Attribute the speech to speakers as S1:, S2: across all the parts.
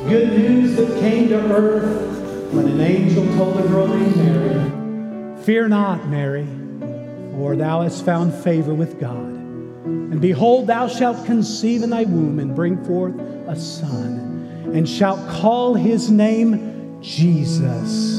S1: Good news that came to earth when an angel told a girl named Mary, "Fear not, Mary, for thou hast found favor with God. And behold, thou shalt conceive in thy womb and bring forth a son, and shalt call his name Jesus."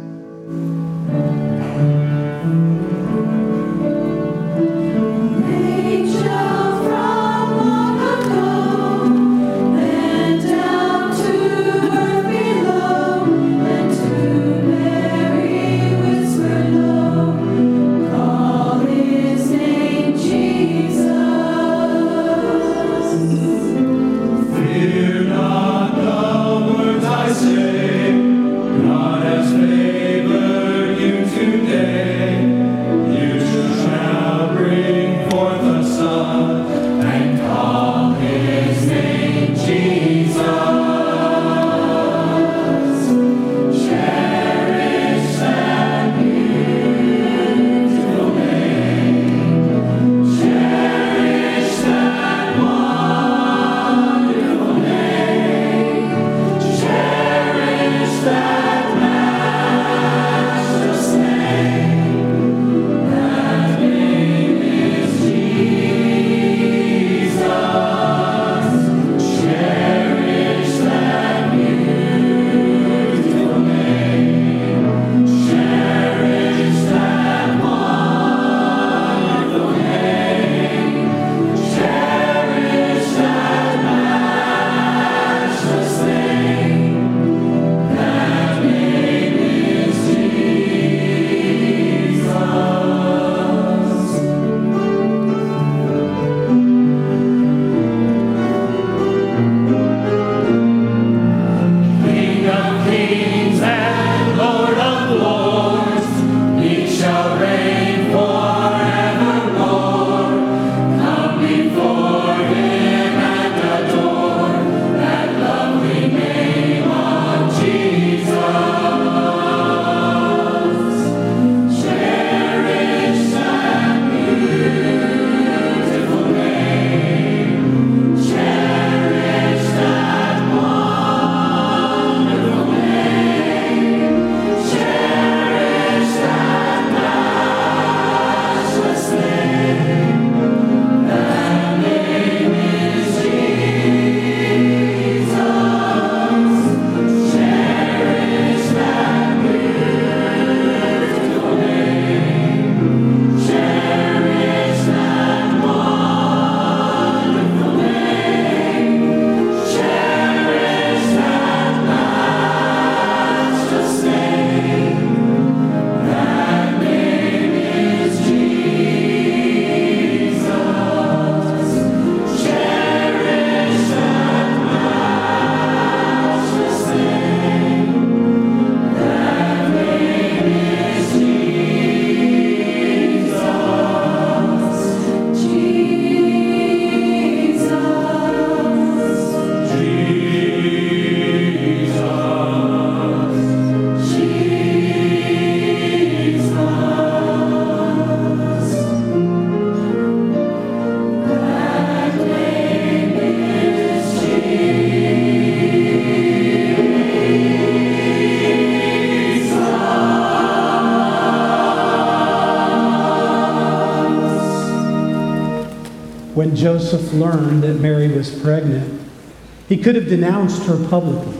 S1: When Joseph learned that Mary was pregnant, he could have denounced her publicly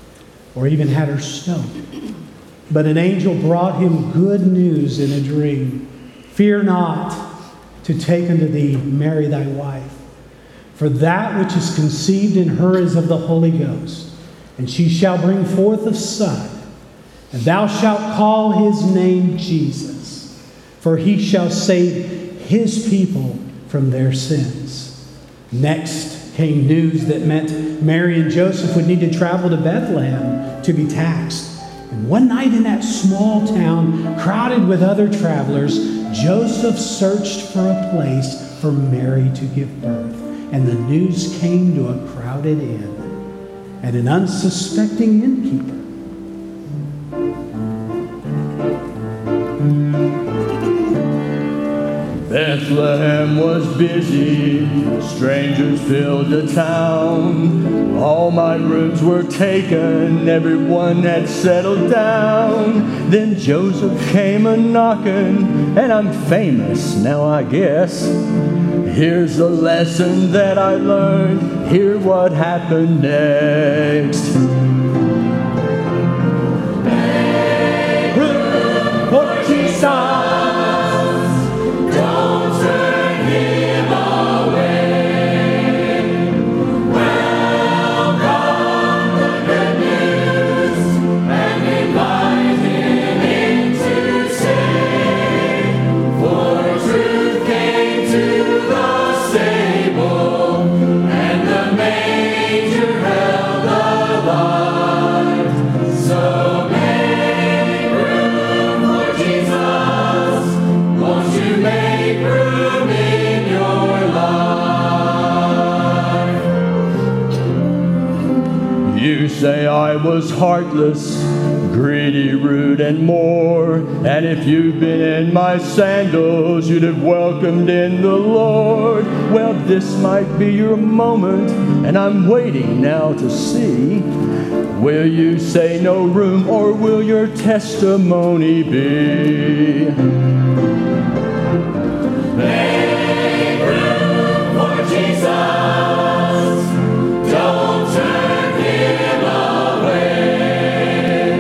S1: or even had her stoned. But an angel brought him good news in a dream. "Fear not to take unto thee Mary thy wife, for that which is conceived in her is of the Holy Ghost, and she shall bring forth a son, and thou shalt call his name Jesus, for he shall save his people from their sins." Next came news that meant Mary and Joseph would need to travel to Bethlehem to be taxed. And one night in that small town, crowded with other travelers, Joseph searched for a place for Mary to give birth. And the news came to a crowded inn and an unsuspecting innkeeper.
S2: Bethlehem was busy, strangers filled the town. All my rooms were taken, everyone had settled down. Then Joseph came a-knocking, and I'm famous now, I guess. Here's the lesson that I learned, hear what happened next. Make room for Jesus. You say I was heartless, greedy, rude, and more. And if you'd been in my sandals, you'd have welcomed in the Lord. Well, this might be your moment, and I'm waiting now to see. Will you say no room, or will your testimony be? Make room for Jesus. Don't turn him away.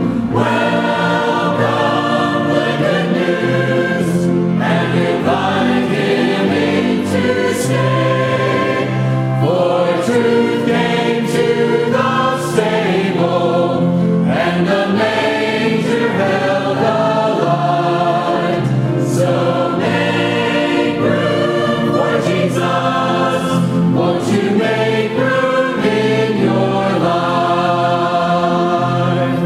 S2: Welcome the good news and invite him in to stay. For truth came to the stable and the manger held alive. So make room for Jesus. Won't you make room in your life?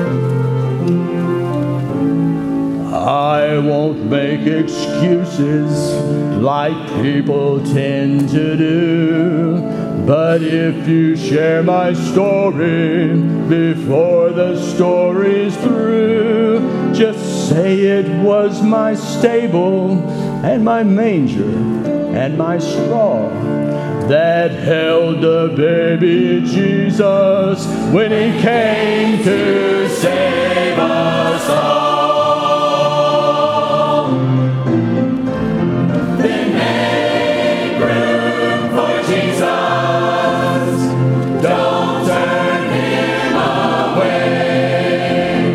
S2: I won't make excuses like people tend to do. But if you share my story before the story's through, just say it was my stable and my manger and my straw that held the baby Jesus when he came to save us all. Then make room for Jesus. Don't turn him away.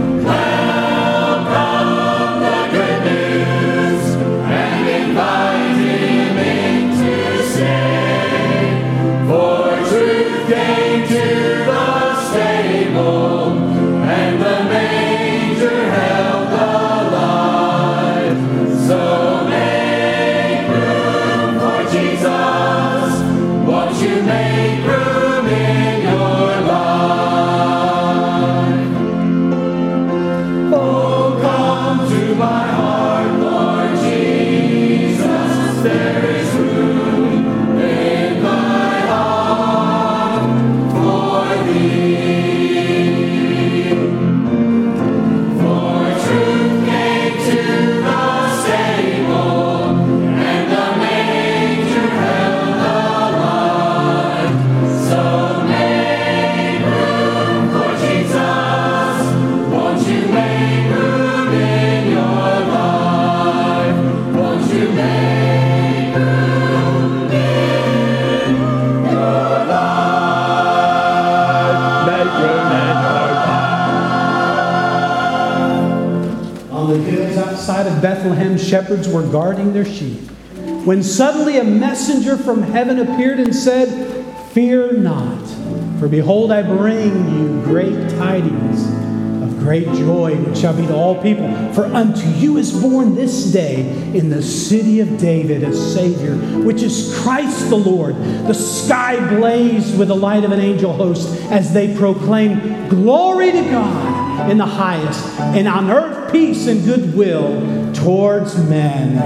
S2: Welcome the good news and invite him in to stay. For truth came to the stable and the manger held alive. So make room for Jesus. Won't you make room in your life? Oh, come to my heart, Lord Jesus. There is room in my heart for thee. For truth came to the stable and the manger held alive. So make room for Jesus. Won't you make room in your life? Won't you make room in your life? Make room in your life.
S1: On the hills outside of Bethlehem, shepherds were guarding their sheep, when suddenly a messenger from heaven appeared and said, "Fear not, for behold, I bring you great tidings of great joy, which shall be to all people. For unto you is born this day in the city of David a Savior, which is Christ the Lord." The sky blazed with the light of an angel host as they proclaimed, "Glory to God in the highest, and on earth peace and goodwill towards men."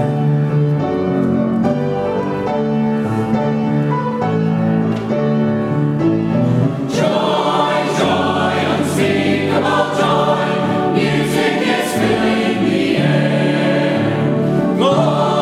S2: Joy, joy, unspeakable joy. Music is filling the air. Glory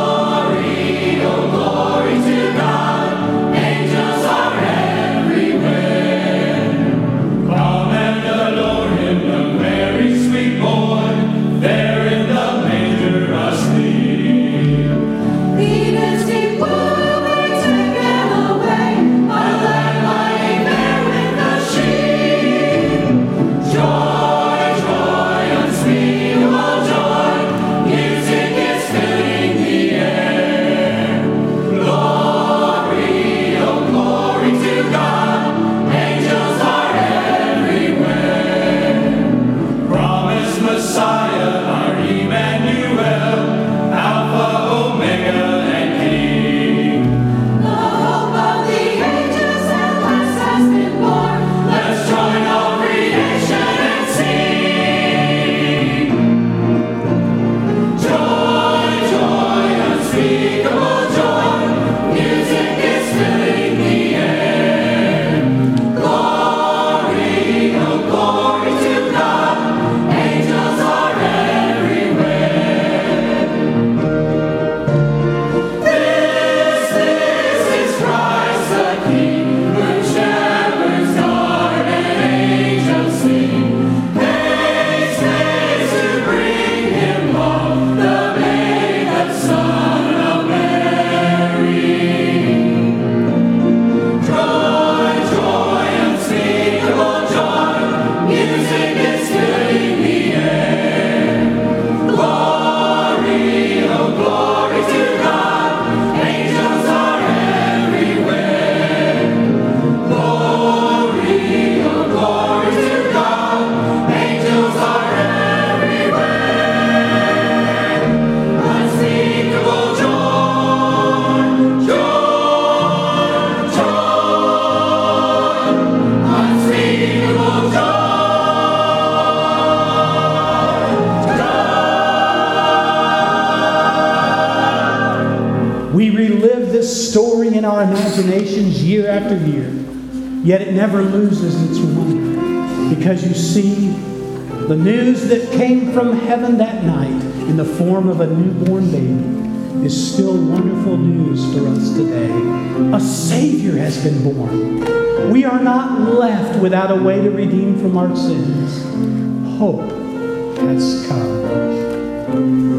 S1: imaginations year after year, yet it never loses its wonder. Because you see, the news that came from heaven that night in the form of a newborn baby is still wonderful news for us today. A Savior has been born. We are not left without a way to redeem from our sins. Hope has come.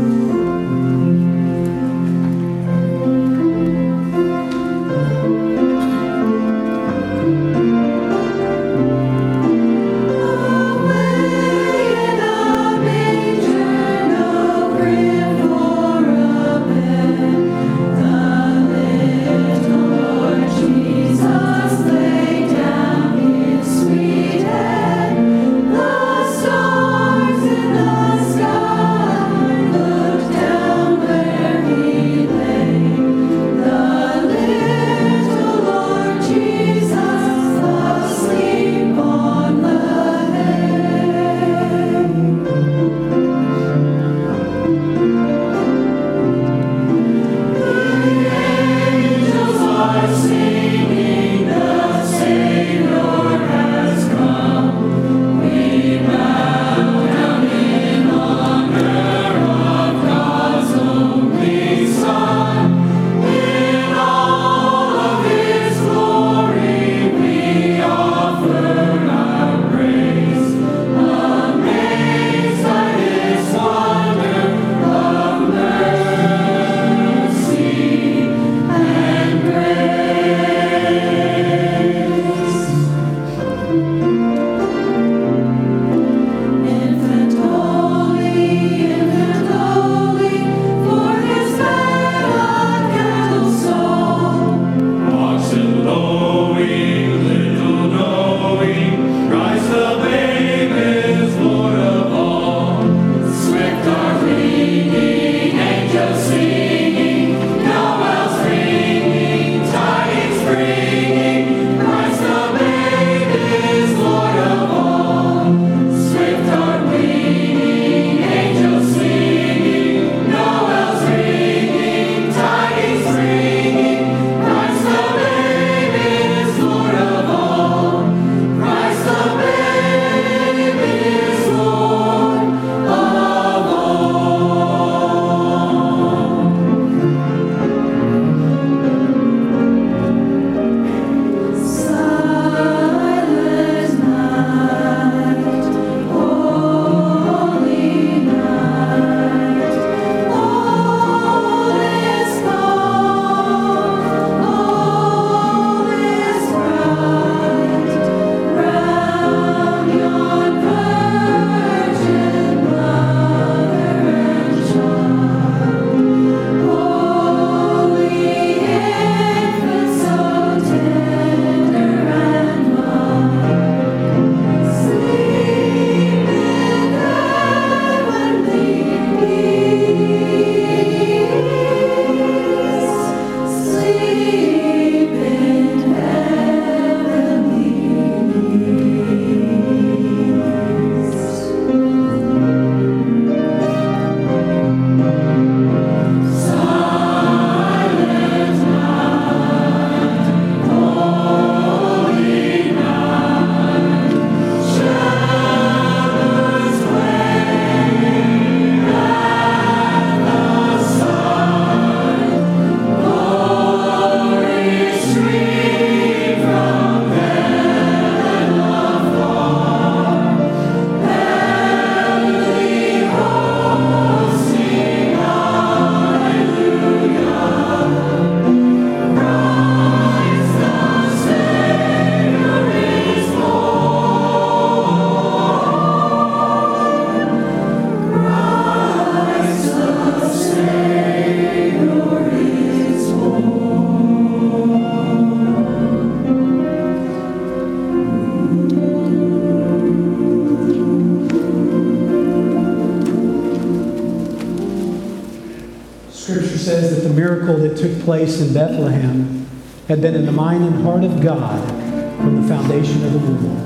S1: says that the miracle that took place in Bethlehem had been in the mind and heart of God from the foundation of the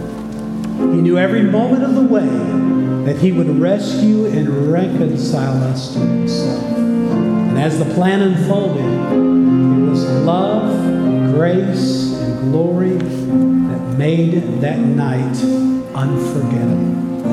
S1: world. He knew every moment of the way that He would rescue and reconcile us to Himself. And as the plan unfolded, it was love, grace and glory that made that night unforgettable.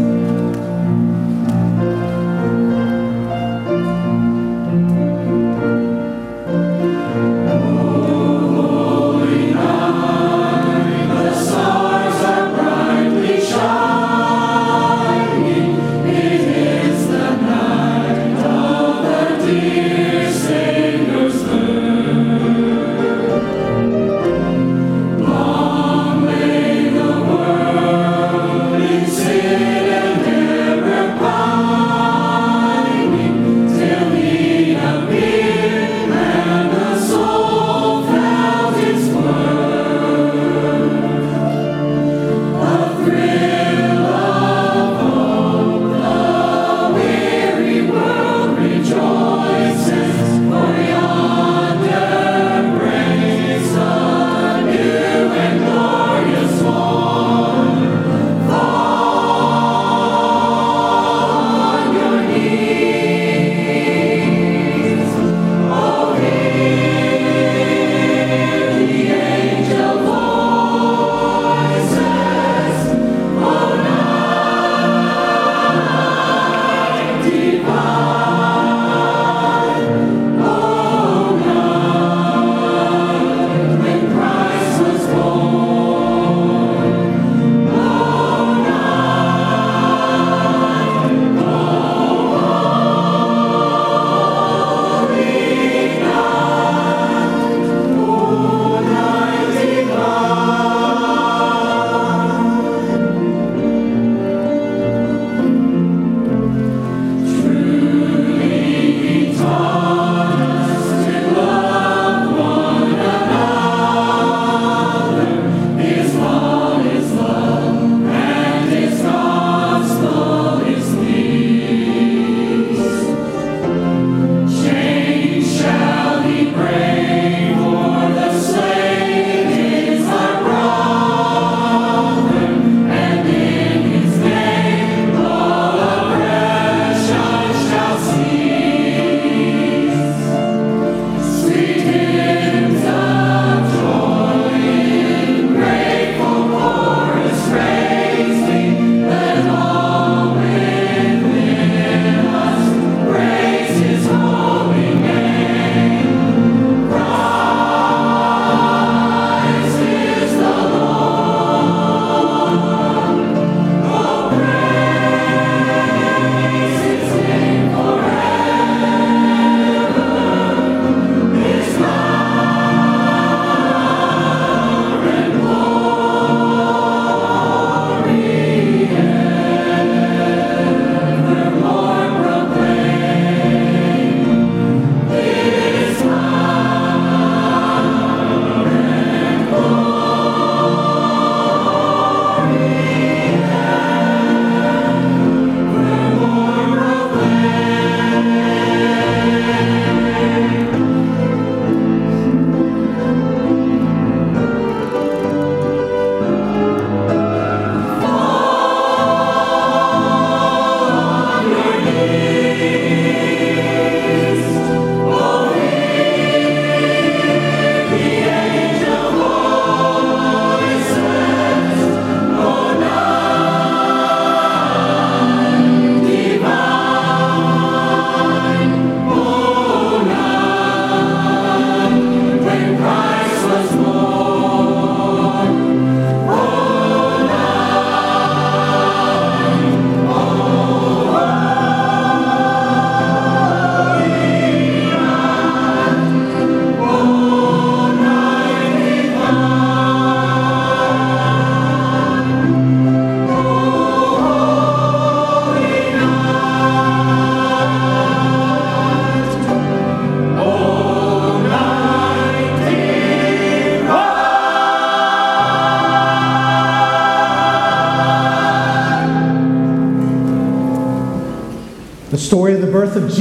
S1: The story of the birth of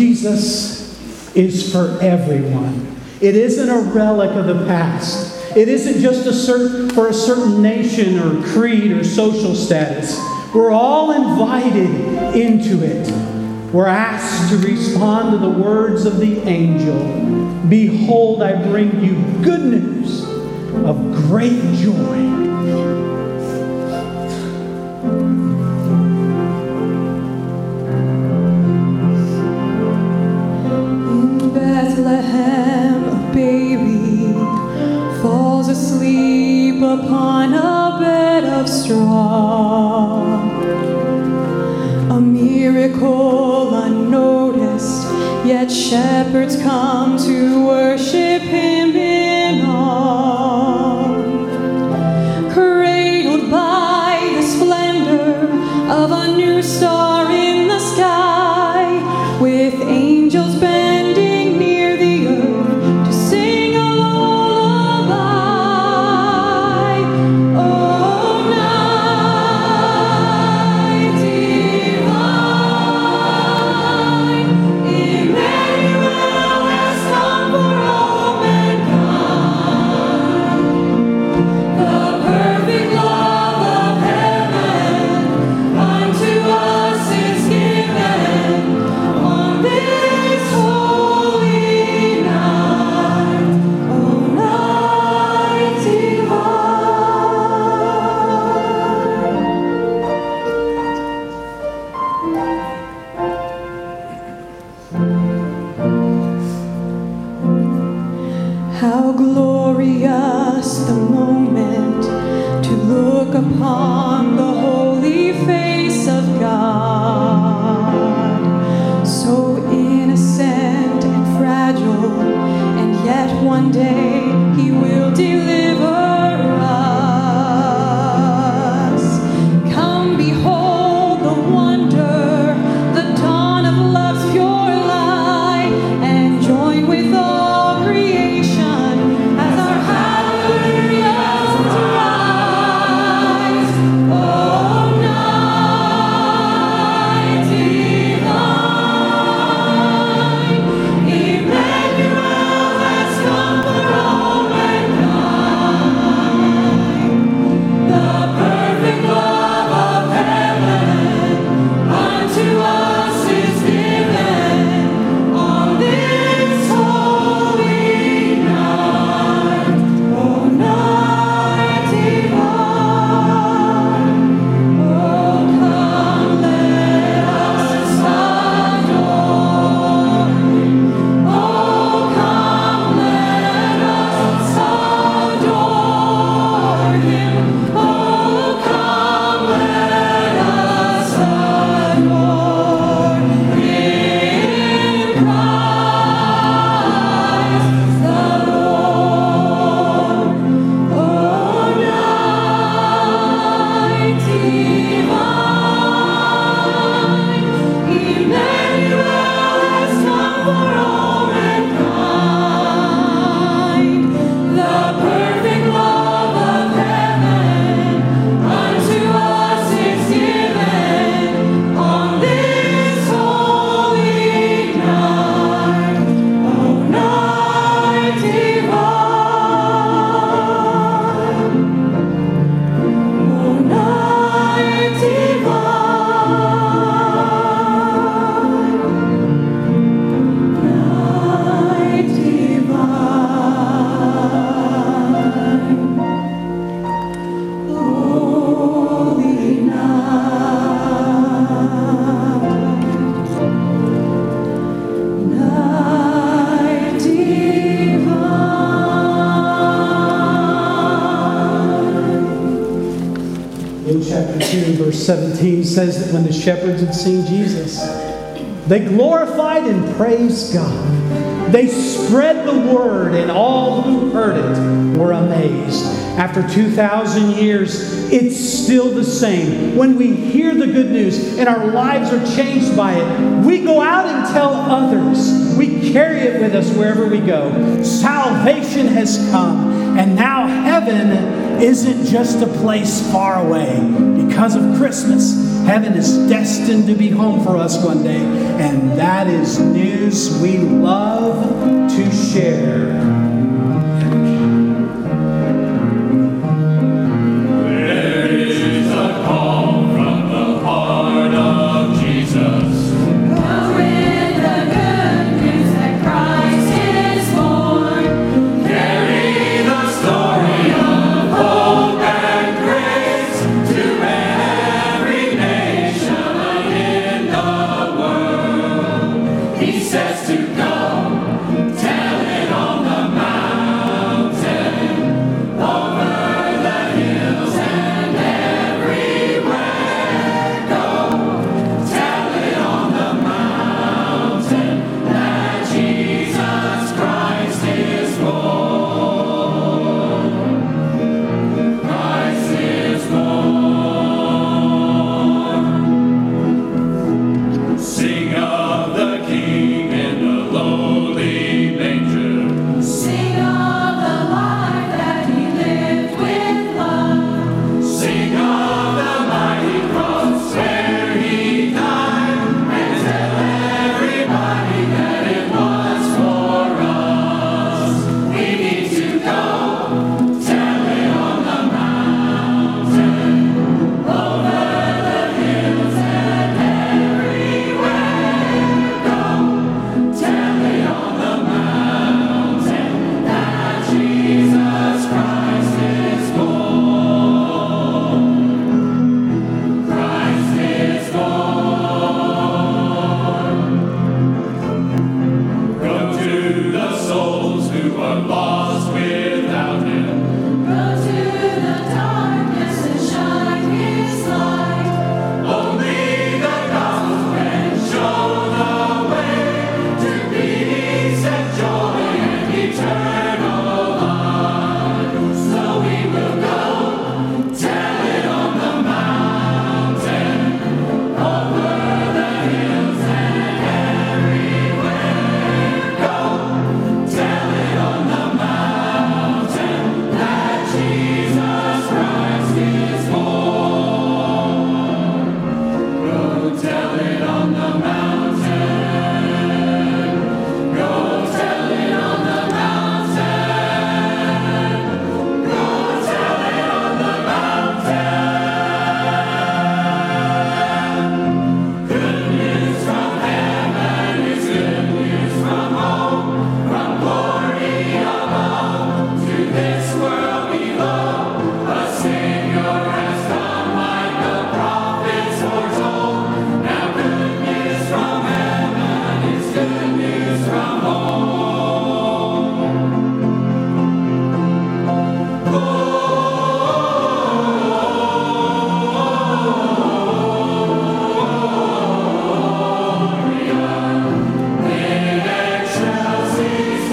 S1: Jesus is for everyone. It isn't a relic of the past. It isn't just for a certain nation or creed or social status. We're all invited into it. We're asked to respond to the words of the angel. Behold, I bring you good news of great joy.
S3: Bethlehem, a baby falls asleep upon a bed of straw. A miracle unnoticed, yet shepherds come to worship him in awe. Cradled by the splendor of a new star in the sky, with angels bending near the earth to sing a lullaby. Oh, night divine, Emmanuel has come for all mankind. The perfect love of heaven unto us is given on this holy night. Oh, night divine. How glorious the moment to look upon the holy face of God, so innocent and fragile, and yet one day he will deliver us. Come behold the wonder, the dawn of love's pure light, and join with all creation as our hallelujahs rise. Oh, night divine, Emmanuel has come for all mankind. The perfect love of heaven unto us is given on this holy night. Oh, night divine. Oh, come let us adore him. Oh, come let us adore him. Oh, come let us adore in Christ the Lord. Oh, night divine, Emmanuel has come for all mankind. The perfect love of heaven unto us is given on this holy night. Oh, night divine. Oh, night divine. Night divine. Holy night. Night divine.
S1: Luke chapter 2, verse 17 says that when the shepherds had seen Jesus, they glorified and praised God. They spread the word, and all who heard it were amazed. After 2,000 years, it's still the same. When we hear the good news and our lives are changed by it, we go out and tell others. We carry it with us wherever we go. Salvation has come, and now heaven isn't just a place far away. Because of Christmas, heaven is destined to be home for us one day, and that is news we love to share.
S2: There is a call from the heart of Jesus.
S3: Come with the good news that Christ is born.
S2: Carry the story
S4: He says to go, tell it on the mountain, over the hills and everywhere. Go, tell it on the mountain that Jesus Christ is Lord. Christ is Lord. Sing of the King in the lowly manger.
S3: Sing of the life that he lived with love.
S4: Sing of the mighty cross where he died, and tell everybody that it was for us. We need to go, tell it on the mountain, over the hills and everywhere. Go, tell it on the mountain that Jesus Christ is Lord. Christ is Lord. Go to the souls who are lost without him.
S3: Go to the darkness and shine his light.
S4: Only the gospel can show the way to peace and joy and eternal life. So we will go, tell it on the mountain, over the hills and everywhere. Go, tell it on the mountain that Jesus Christ is Lord. Go, tell it on the mountain. Go, tell it on the mountain. Go, tell it on the mountain. Good news from heaven is good news from home, from glory above to this world below. A Savior has come like the prophets foretold. Now good news from heaven is good news from home. In excelsis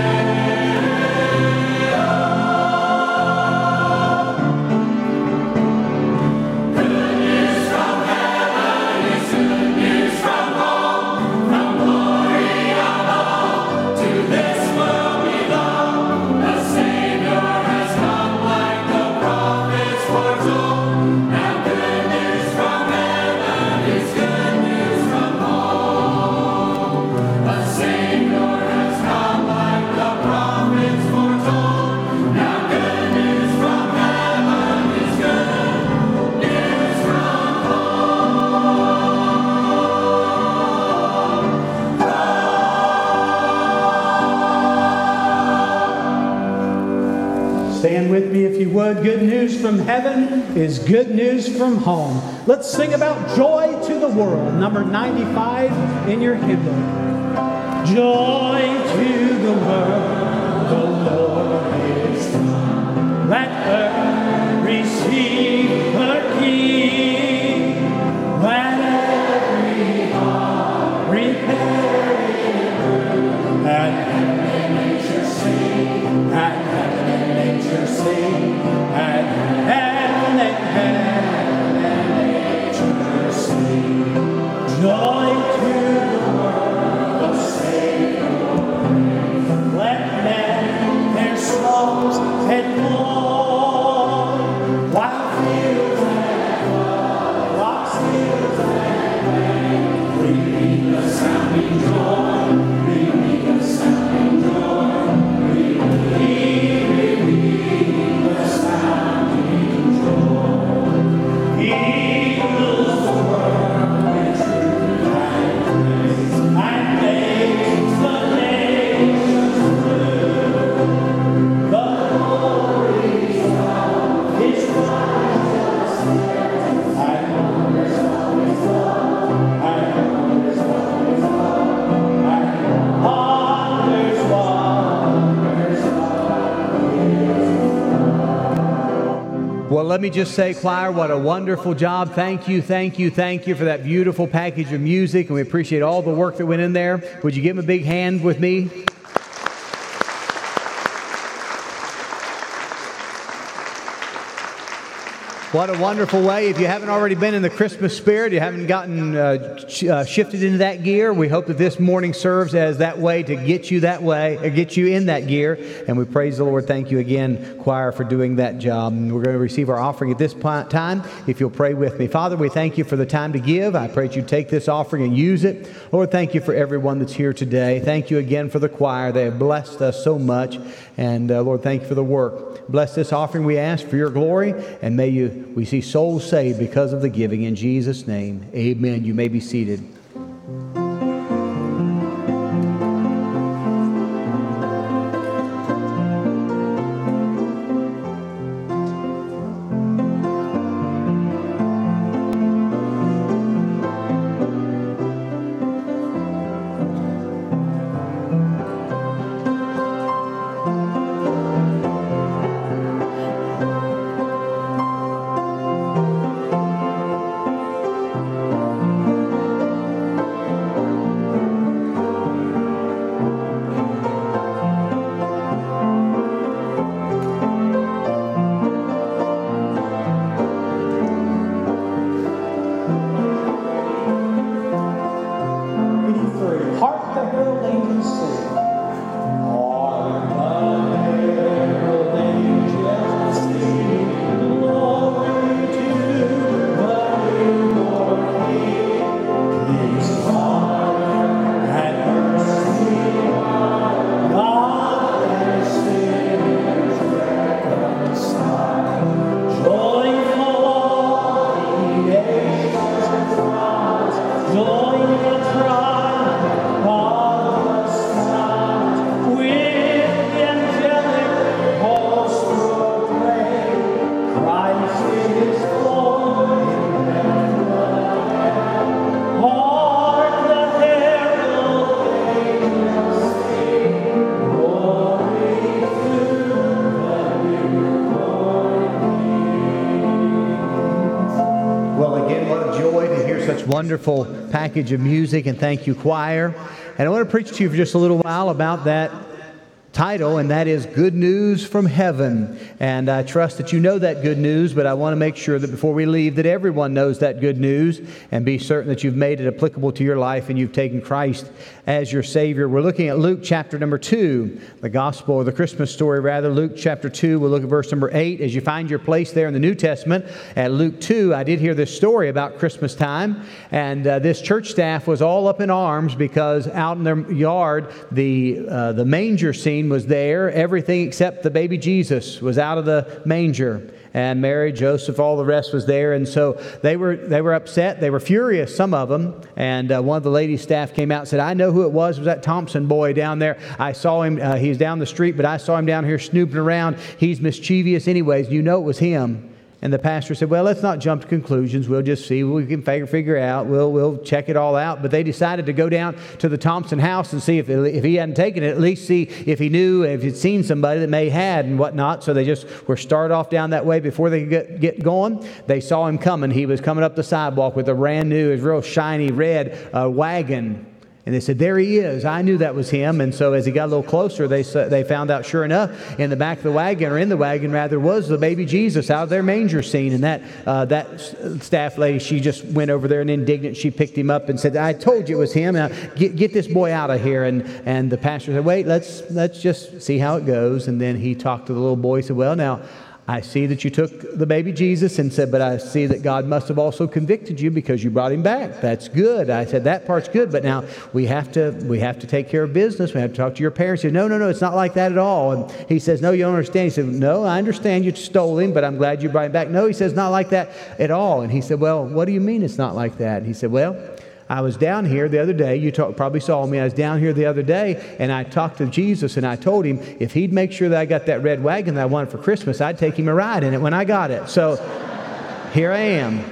S4: Good news from heaven is good news from home, from glory above to this world below. The Savior has come like the prophets foretold. Now good news from heaven is good news from home. The Savior has come like the prophets foretold. Now good news from heaven is good news from
S1: Stand with me if you would. Good news from heaven is good news from home. Let's sing about joy to the world. Number 95 in your hymn book. Joy to the world, the Lord is come. Let earth receive her King. Let every heart prepare and heaven and nature sing. And heaven and nature sing. And heaven and nature sing. Joy to the world, the Savior reigns. Let
S5: Well, let me just say, choir, what a wonderful job. Thank you, thank you, thank you for that beautiful package of music, and we appreciate all the work that went in there. Would you give them a big hand with me? What a wonderful way. If you haven't already been in the Christmas spirit, you haven't gotten shifted into that gear, we hope that this morning serves as that way to get you that way, or get you in that gear. And we praise the Lord. Thank you again, choir, for doing that job. And we're going to receive our offering at this time. If you'll pray with me. Father, we thank you for the time to give. I pray that you take this offering and use it. Lord, thank you for everyone that's here today. Thank you again for the choir. They have blessed us so much. And Lord, thank you for the work. Bless this offering, we ask, for your glory. And may we see souls saved because of the giving. In Jesus' name, amen. You may be seated. Wonderful package of music, and thank you, choir. And I want to preach to you for just a little while about that title, and that is Good News from Heaven. And I trust that you know that good news, but I want to make sure that before we leave that everyone knows that good news, and be certain that you've made it applicable to your life and you've taken Christ as your Savior. We're looking at Luke chapter number 2, the gospel, or the Christmas story rather, Luke chapter 2. We'll look at verse number 8. As you find your place there in the New Testament at Luke 2, I did hear this story about Christmas time, and this church staff was all up in arms because out in their yard, the manger scene was there. Everything except the baby Jesus was out of the manger. And Mary, Joseph, all the rest was there. And so they were upset. They were furious, some of them. And one of the ladies' staff came out and said, I know who it was. It was that Thompson boy down there. I saw him. He was down the street, but I saw him down here snooping around. He's mischievous anyways. You know it was him. And the pastor said, well, let's not jump to conclusions. We'll just see what we can figure out. We'll check it all out. But they decided to go down to the Thompson house and see if he hadn't taken it, at least see if he knew, if he'd seen somebody that may had and whatnot. So they just were started off down that way. Before they could get going, they saw him coming. He was coming up the sidewalk with a brand new, real shiny red wagon. And they said, there he is. I knew that was him. And so as he got a little closer, they found out, sure enough, in the back of the wagon, or in the wagon rather, was the baby Jesus out of their manger scene. And that staff lady, she just went over there and indignant. She picked him up and said, I told you it was him. Now, get this boy out of here. And the pastor said, wait, let's just see how it goes. And then he talked to the little boy. He said, well, now, I see that you took the baby Jesus, and said, but I see that God must have also convicted you because you brought him back. That's good. I said, that part's good, but now we have to take care of business. We have to talk to your parents. He said, no, it's not like that at all. And he says, no, you don't understand. He said, no, I understand you stole him, but I'm glad you brought him back. No, he says, not like that at all. And he said, well, what do you mean it's not like that? And he said, well, I was down here the other day. You probably saw me. I was down here the other day, and I talked to Jesus, and I told him if he'd make sure that I got that red wagon that I wanted for Christmas, I'd take him a ride in it when I got it. So here I am.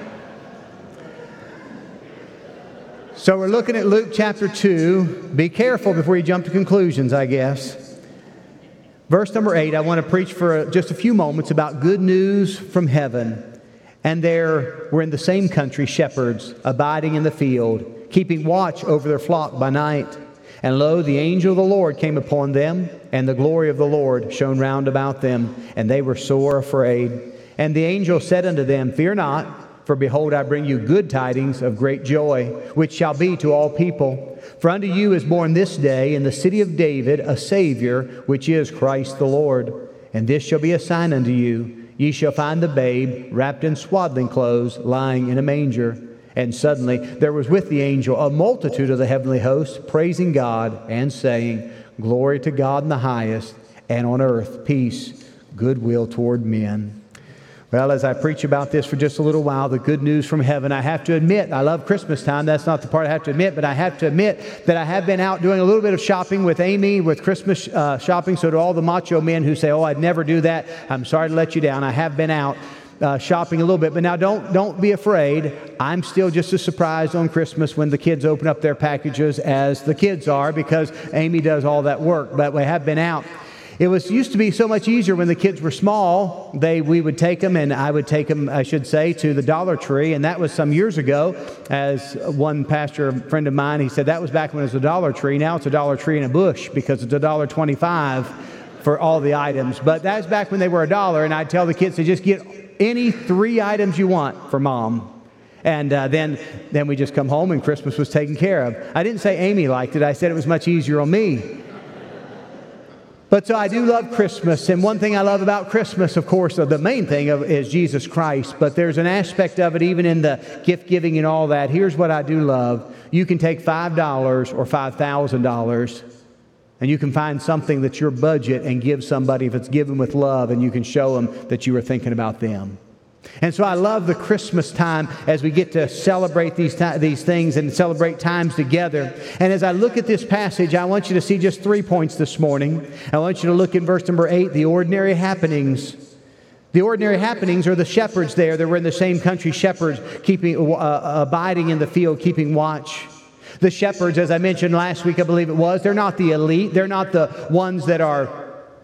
S5: So we're looking at Luke chapter 2. Be careful before you jump to conclusions, I guess. Verse number 8, I want to preach for just a few moments about good news from heaven. And there were in the same country shepherds abiding in the field, keeping watch over their flock by night. And lo, the angel of the Lord came upon them, and the glory of the Lord shone round about them, and they were sore afraid. And the angel said unto them, Fear not, for behold, I bring you good tidings of great joy, which shall be to all people. For unto you is born this day in the city of David a Savior, which is Christ the Lord. And this shall be a sign unto you. Ye shall find the babe wrapped in swaddling clothes, lying in a manger. And suddenly there was with the angel a multitude of the heavenly hosts, praising God and saying, Glory to God in the highest, and on earth peace, goodwill toward men. Well, as I preach about this for just a little while, the good news from heaven, I have to admit, I love Christmas time. That's not the part I have to admit, but I have to admit that I have been out doing a little bit of shopping with Amy, with Christmas shopping. So to all the macho men who say, oh, I'd never do that, I'm sorry to let you down. I have been out shopping a little bit. But now don't be afraid. I'm still just as surprised on Christmas when the kids open up their packages as the kids are, because Amy does all that work. But we have been out. It used to be so much easier when the kids were small. We would take them, and I would take them, I should say, to the Dollar Tree. And that was some years ago. As one pastor, a friend of mine, he said that was back when it was a Dollar Tree. Now it's a Dollar Tree in a bush, because it's $1.25 for all the items. But that's back when they were $1. And I'd tell the kids to just get any 3 items you want for Mom. And then we just come home and Christmas was taken care of. I didn't say Amy liked it. I said it was much easier on me. But so I do love Christmas, and one thing I love about Christmas, of course, the main thing is Jesus Christ, but there's an aspect of it even in the gift giving and all that. Here's what I do love. You can take $5 or $5,000, and you can find something that's your budget and give somebody if it's given with love, and you can show them that you were thinking about them. And so I love the Christmas time as we get to celebrate these things and celebrate times together. And as I look at this passage, I want you to see just 3 points this morning. I want you to look in verse number 8, the ordinary happenings. The ordinary happenings are the shepherds there. They were in the same country, shepherds abiding in the field, keeping watch. The shepherds, as I mentioned last week, I believe it was, they're not the elite. They're not the ones that are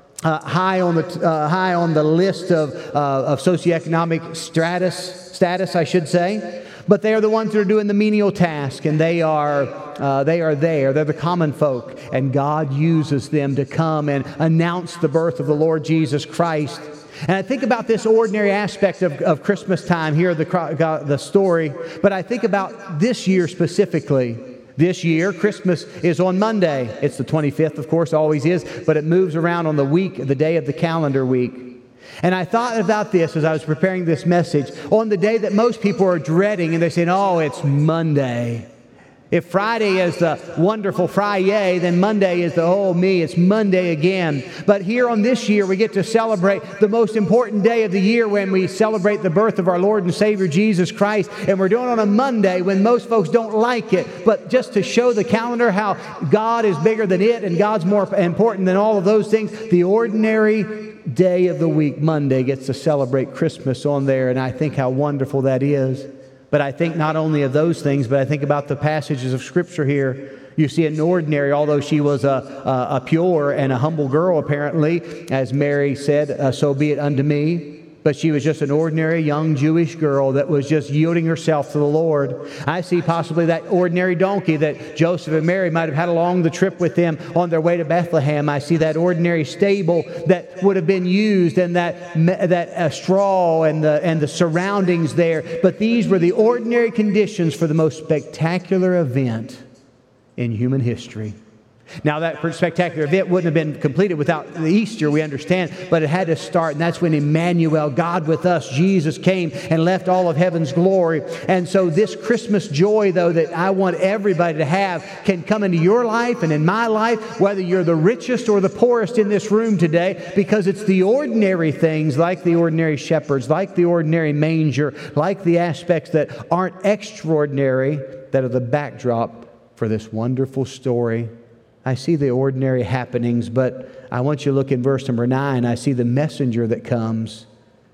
S5: high on the list of socioeconomic status, I should say. But they are the ones that are doing the menial task, and they are there. They're the common folk, and God uses them to come and announce the birth of the Lord Jesus Christ. And I think about this ordinary aspect of Christmas time here, the story. But I think about this year specifically. This year, Christmas is on Monday. It's the 25th, of course, always is, but it moves around on the day of the calendar week. And I thought about this as I was preparing this message, on the day that most people are dreading, and they're saying, oh, it's Monday. If Friday is the wonderful Friday, then Monday is the, oh me, it's Monday again. But here on this year, we get to celebrate the most important day of the year when we celebrate the birth of our Lord and Savior, Jesus Christ. And we're doing it on a Monday when most folks don't like it. But just to show the calendar how God is bigger than it and God's more important than all of those things, the ordinary day of the week, Monday, gets to celebrate Christmas on there. And I think how wonderful that is. But I think not only of those things, but I think about the passages of Scripture here. You see an ordinary, although she was a pure and a humble girl, apparently, as Mary said, so be it unto me. But she was just an ordinary young Jewish girl that was just yielding herself to the Lord. I see possibly that ordinary donkey that Joseph and Mary might have had along the trip with them on their way to Bethlehem. I see that ordinary stable that would have been used, and that straw and the surroundings there. But these were the ordinary conditions for the most spectacular event in human history. Now, that spectacular event wouldn't have been completed without the Easter, we understand, but it had to start, and that's when Emmanuel, God with us, Jesus, came and left all of heaven's glory. And so this Christmas joy, though, that I want everybody to have can come into your life and in my life, whether you're the richest or the poorest in this room today, because it's the ordinary things, like the ordinary shepherds, like the ordinary manger, like the aspects that aren't extraordinary, that are the backdrop for this wonderful story. I see the ordinary happenings, but I want you to look in verse number 9. I see the messenger that comes.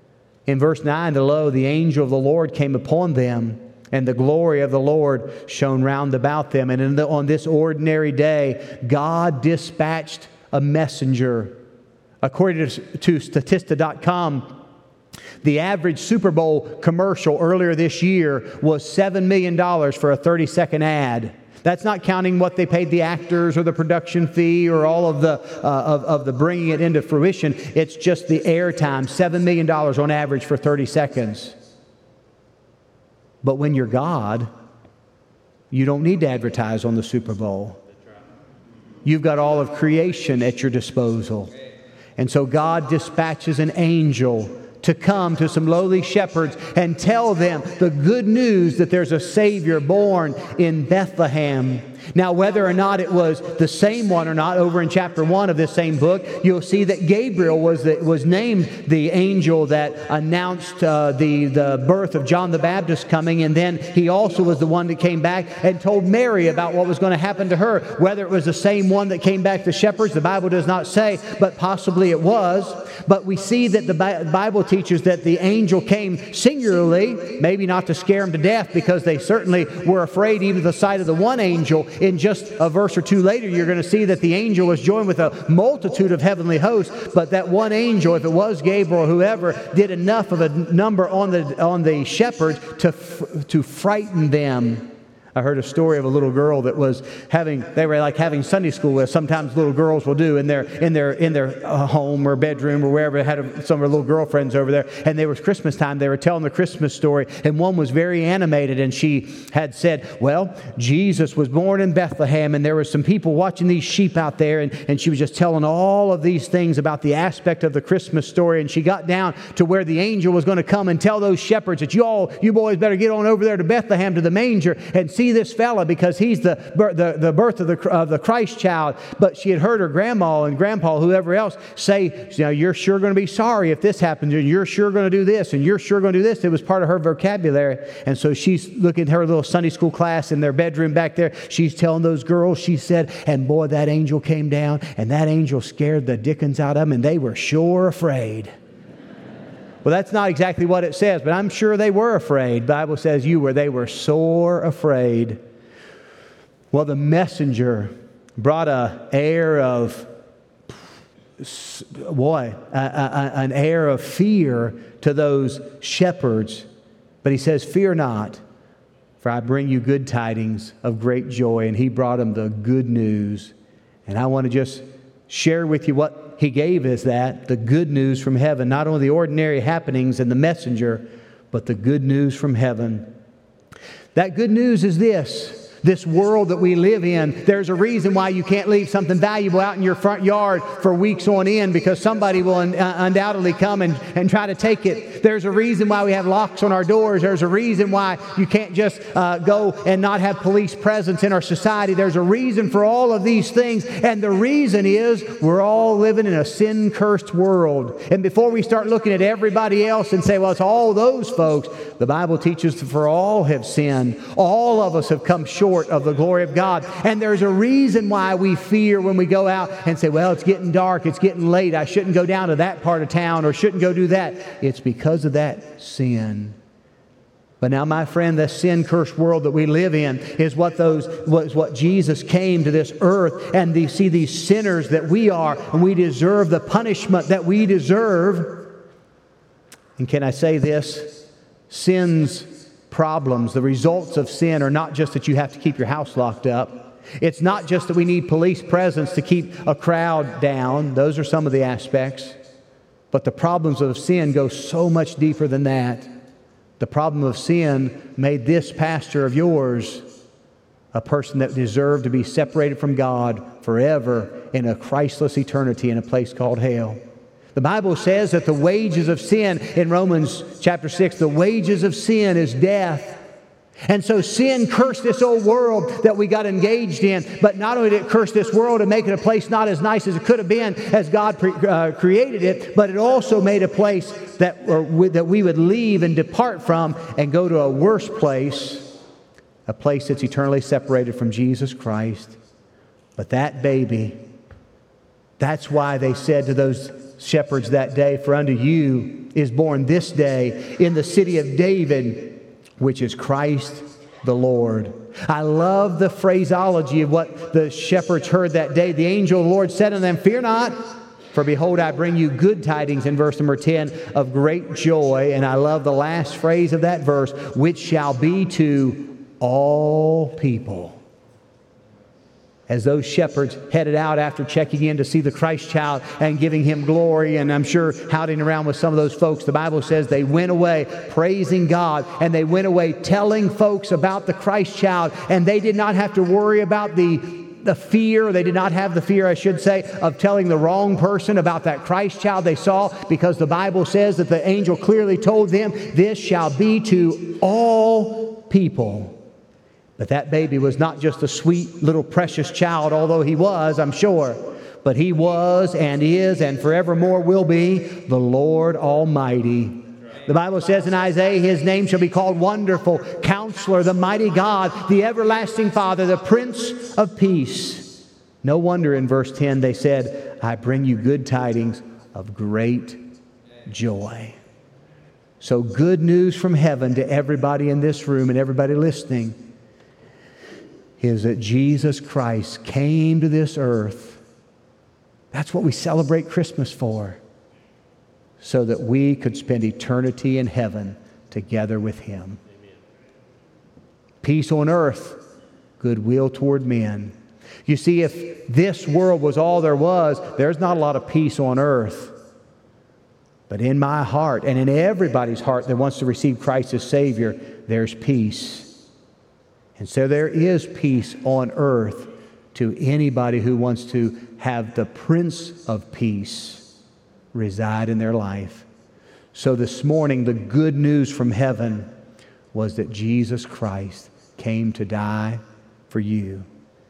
S5: In verse 9, lo, the angel of the Lord came upon them, and the glory of the Lord shone round about them. And on this ordinary day, God dispatched a messenger According to Statista.com, the average Super Bowl commercial earlier this year was $7 million for a 30-second ad. That's not counting what they paid the actors or the production fee or all of the bringing it into fruition. It's just the airtime, $7 million on average for 30 seconds. But when you're God, you don't need to advertise on the Super Bowl. You've got all of creation at your disposal. And so God dispatches an angel to come to some lowly shepherds and tell them the good news that there's a Savior born in Bethlehem. Now, whether or not it was the same one or not, over in chapter 1 of this same book, you'll see that Gabriel was named the angel that announced the birth of John the Baptist coming, and then he also was the one that came back and told Mary about what was going to happen to her. Whether it was the same one that came back to shepherds, the Bible does not say, but possibly it was. But we see that the Bible teaches that the angel came singularly, maybe not to scare them to death, because they certainly were afraid even at the sight of the one angel. In just a verse or two later, you're going to see that the angel was joined with a multitude of heavenly hosts, but that one angel, if it was Gabriel or whoever, did enough of a number on the shepherds to frighten them. I heard a story of a little girl that they were like having Sunday school, as sometimes little girls will do in their home or bedroom or wherever. They had some of her little girlfriends over there, and they was Christmas time. They were telling the Christmas story, and one was very animated, and she had said, well, Jesus was born in Bethlehem, and there were some people watching these sheep out there, and she was just telling all of these things about the aspect of the Christmas story, and she got down to where the angel was going to come and tell those shepherds that you boys better get on over there to Bethlehem to the manger and see this fella, because he's the birth of the Christ child. But she had heard her grandma and grandpa, whoever else, say, you're sure going to be sorry if this happens, and you're sure going to do this, and you're sure going to do this. It was part of her vocabulary. And so she's looking at her little Sunday school class in their bedroom back there. She's telling those girls, she said, and boy, that angel came down, and that angel scared the dickens out of them, and they were sure afraid. Well, that's not exactly what it says, but I'm sure they were afraid. The Bible says they were sore afraid. Well, the messenger brought an air of fear to those shepherds. But he says, fear not, for I bring you good tidings of great joy. And he brought them the good news. And I want to just share with you what he gave us, the good news from heaven. Not only the ordinary happenings and the messenger, but the good news from heaven. That good news is this world that we live in. There's a reason why you can't leave something valuable out in your front yard for weeks on end, because somebody will undoubtedly come and try to take it. There's a reason why we have locks on our doors. There's a reason why you can't just go and not have police presence in our society. There's a reason for all of these things, and the reason is we're all living in a sin-cursed world. And before we start looking at everybody else and say, well, it's all those folks, the Bible teaches for all have sinned. All of us have come short of the glory of God. And there's a reason why we fear when we go out and say, well, it's getting dark, it's getting late, I shouldn't go down to that part of town or shouldn't go do that. It's because of that sin. But now, my friend, the sin-cursed world that we live in is what Jesus came to this earth, and you see these sinners that we are, and we deserve the punishment that we deserve. And can I say this? Sin's problems, the results of sin, are not just that you have to keep your house locked up. It's not just that we need police presence to keep a crowd down. Those are some of the aspects. But the problems of sin go so much deeper than that. The problem of sin made this pastor of yours a person that deserved to be separated from God forever in a Christless eternity in a place called hell. The Bible says that the wages of sin, in Romans chapter 6, the wages of sin is death. And so sin cursed this old world that we got engaged in. But not only did it curse this world and make it a place not as nice as it could have been as God created it, but it also made a place that we would leave and depart from and go to a worse place, a place that's eternally separated from Jesus Christ. But that baby, that's why they said to those shepherds that day, for unto you is born this day in the city of David, which is Christ the Lord. I love the phraseology of what the shepherds heard that day. The angel of the Lord said unto them, fear not, For behold, I bring you good tidings in verse number 10 of great joy. And I love the last phrase of that verse, which shall be to all people. As those shepherds headed out after checking in to see the Christ child and giving Him glory, and I'm sure howling around with some of those folks, the Bible says they went away praising God, and they went away telling folks about the Christ child, and they did not have to worry about the fear, they did not have the fear, I should say, of telling the wrong person about that Christ child they saw, because the Bible says that the angel clearly told them, this shall be to all people. But that baby was not just a sweet little precious child, although he was, I'm sure. But he was and is and forevermore will be the Lord Almighty. The Bible says in Isaiah, His name shall be called Wonderful, Counselor, the Mighty God, the Everlasting Father, the Prince of Peace. No wonder in verse 10 they said, I bring you good tidings of great joy. So good news from heaven to everybody in this room and everybody listening is that Jesus Christ came to this earth. That's what we celebrate Christmas for, so that we could spend eternity in heaven together with Him. Amen. Peace on earth, goodwill toward men. You see, if this world was all there was, there's not a lot of peace on earth. But in my heart and in everybody's heart that wants to receive Christ as Savior, there's peace. And so there is peace on earth to anybody who wants to have the Prince of Peace reside in their life. So this morning, the good news from heaven was that Jesus Christ came to die for you.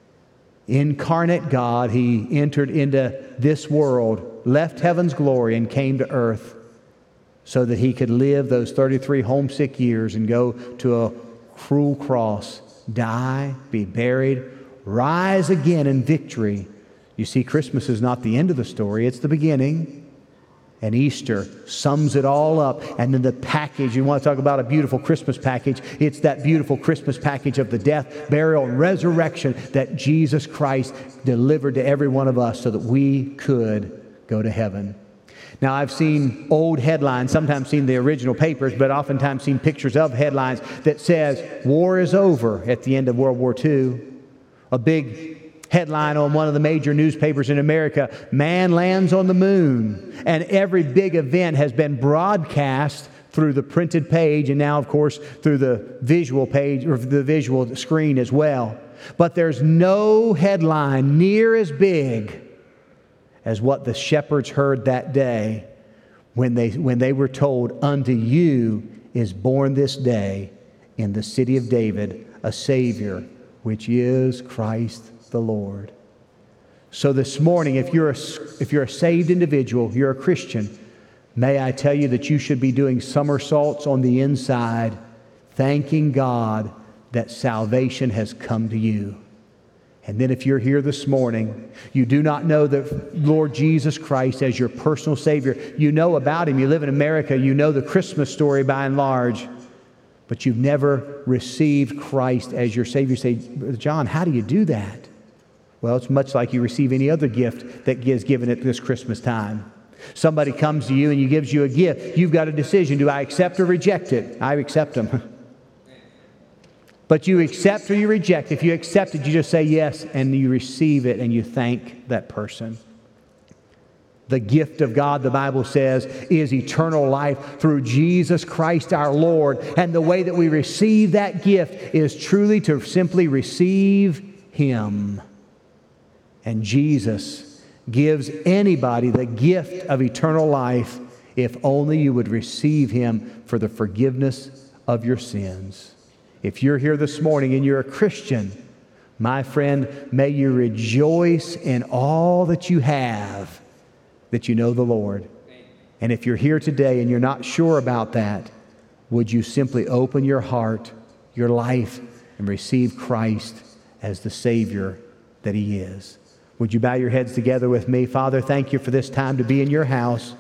S5: Incarnate God, He entered into this world, left heaven's glory, and came to earth so that He could live those 33 homesick years and go to a cruel cross, die, be buried, rise again in victory. You see, Christmas is not the end of the story, it's the beginning. And Easter sums it all up. And then the package, you want to talk about a beautiful Christmas package, it's that beautiful Christmas package of the death, burial, and resurrection that Jesus Christ delivered to every one of us so that we could go to heaven. Now, I've seen old headlines, sometimes seen the original papers, but oftentimes seen pictures of headlines that says, war is over at the end of World War II. A big headline on one of the major newspapers in America, man lands on the moon. And every big event has been broadcast through the printed page and now, of course, through the visual page or the visual screen as well. But there's no headline near as big as what the shepherds heard that day when they were told, unto you is born this day in the city of David a Savior, which is Christ the Lord. So this morning, if you're a saved individual, you're a Christian, may I tell you that you should be doing somersaults on the inside, thanking God that salvation has come to you. And then if you're here this morning, you do not know the Lord Jesus Christ as your personal Savior. You know about Him. You live in America. You know the Christmas story by and large. But you've never received Christ as your Savior. You say, John, how do you do that? Well, it's much like you receive any other gift that is given at this Christmas time. Somebody comes to you and He gives you a gift. You've got a decision. Do I accept or reject it? I accept them. But you accept or you reject. If you accept it, you just say yes, and you receive it, and you thank that person. The gift of God, the Bible says, is eternal life through Jesus Christ our Lord. And the way that we receive that gift is truly to simply receive Him. And Jesus gives anybody the gift of eternal life if only you would receive Him for the forgiveness of your sins. If you're here this morning and you're a Christian, my friend, may you rejoice in all that you have, that you know the Lord. And if you're here today and you're not sure about that, would you simply open your heart, your life, and receive Christ as the Savior that He is? Would you bow your heads together with me? Father, thank you for this time to be in your house.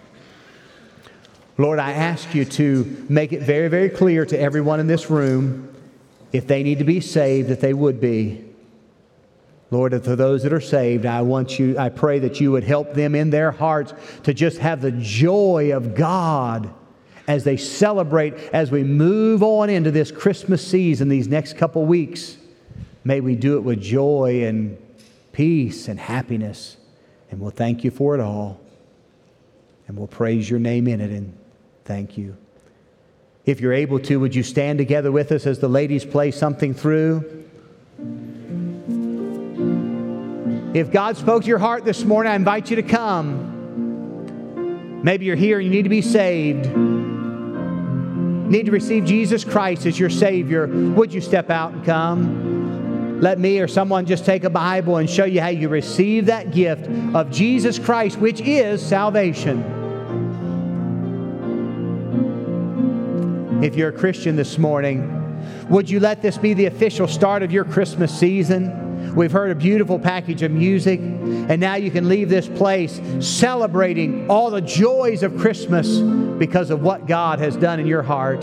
S5: Lord, I ask you to make it very, very clear to everyone in this room, if they need to be saved, that they would be. Lord, for those that are saved, I pray that you would help them in their hearts to just have the joy of God as they celebrate, as we move on into this Christmas season, these next couple weeks. May we do it with joy and peace and happiness. And we'll thank you for it all. And we'll praise your name in it and thank you. If you're able to, would you stand together with us as the ladies play something through? If God spoke to your heart this morning, I invite you to come. Maybe you're here and you need to be saved. Need to receive Jesus Christ as your Savior. Would you step out and come? Let me or someone just take a Bible and show you how you receive that gift of Jesus Christ, which is salvation. If you're a Christian this morning, would you let this be the official start of your Christmas season? We've heard a beautiful package of music, and now you can leave this place celebrating all the joys of Christmas because of what God has done in your heart.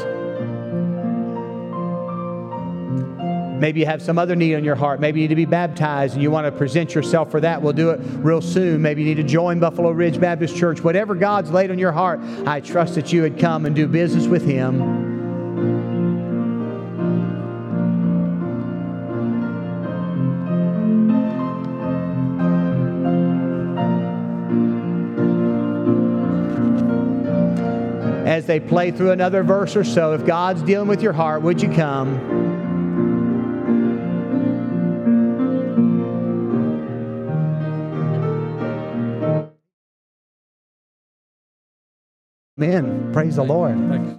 S5: Maybe you have some other need on your heart. Maybe you need to be baptized and you want to present yourself for that. We'll do it real soon. Maybe you need to join Buffalo Ridge Baptist Church. Whatever God's laid on your heart, I trust that you would come and do business with Him. As they play through another verse or so, if God's dealing with your heart, would you come? Amen. Praise the Lord.
S2: Thanks.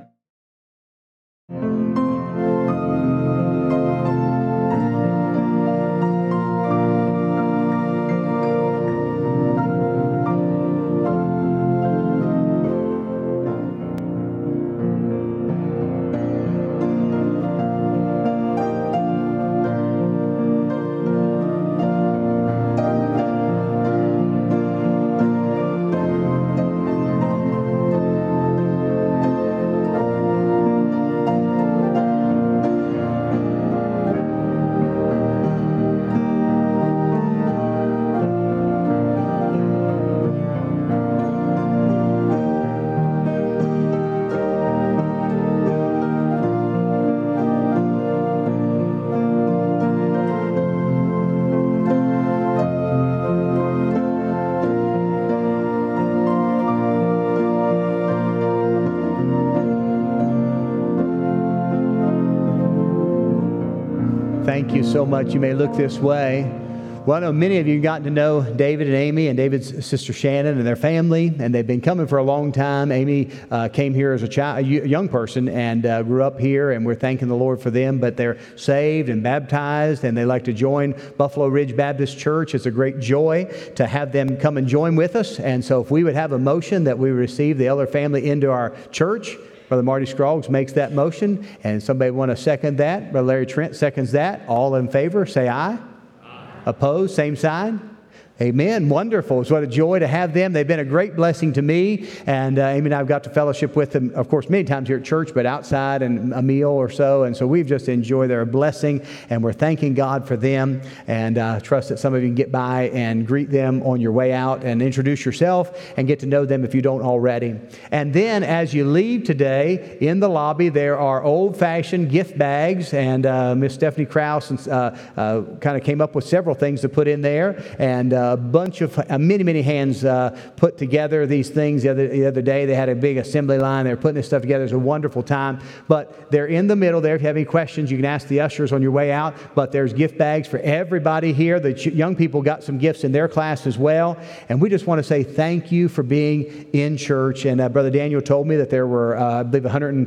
S5: Thank you so much. You may look this way. Well, I know many of you have gotten to know David and Amy and David's sister Shannon and their family, and they've been coming for a long time. Amy came here as a young person and grew up here, and we're thanking the Lord for them. But they're saved and baptized, and they like to join Buffalo Ridge Baptist Church. It's a great joy to have them come and join with us. And so if we would have a motion that we receive the Eller family into our church, Brother Marty Scroggs makes that motion, and somebody want to second that? Brother Larry Trent seconds that. All in favor, say aye. Aye. Opposed, same sign. Amen. Wonderful. It's what a joy to have them. They've been a great blessing to me. And Amy and I have got to fellowship with them, of course, many times here at church, but outside and a meal or so. And so we've just enjoyed their blessing, and we're thanking God for them. And trust that some of you can get by and greet them on your way out and introduce yourself and get to know them if you don't already. And then as you leave today, in the lobby, there are old-fashioned gift bags. And Miss Stephanie Krause kind of came up with several things to put in there. And a bunch of many hands put together these things the other day. They had a big assembly line. They were putting this stuff together. It was a wonderful time. But they're in the middle there. If you have any questions, you can ask the ushers on your way out. But there's gift bags for everybody here. The young people got some gifts in their class as well. And we just want to say thank you for being in church. And Brother Daniel told me that there were, I believe,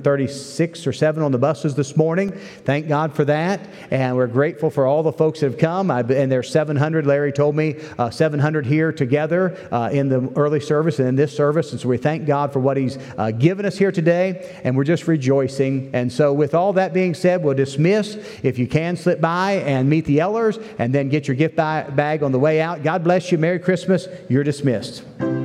S5: 136 or 7 on the buses this morning. Thank God for that. And we're grateful for all the folks that have come. And there's 700, Larry told me, 700 here together in the early service and in this service. And so we thank God for what He's given us here today, and we're just rejoicing. And so with all that being said, we'll dismiss. If you can, slip by and meet the Ellers and then get your gift bag on the way out. God bless you. Merry Christmas. You're dismissed.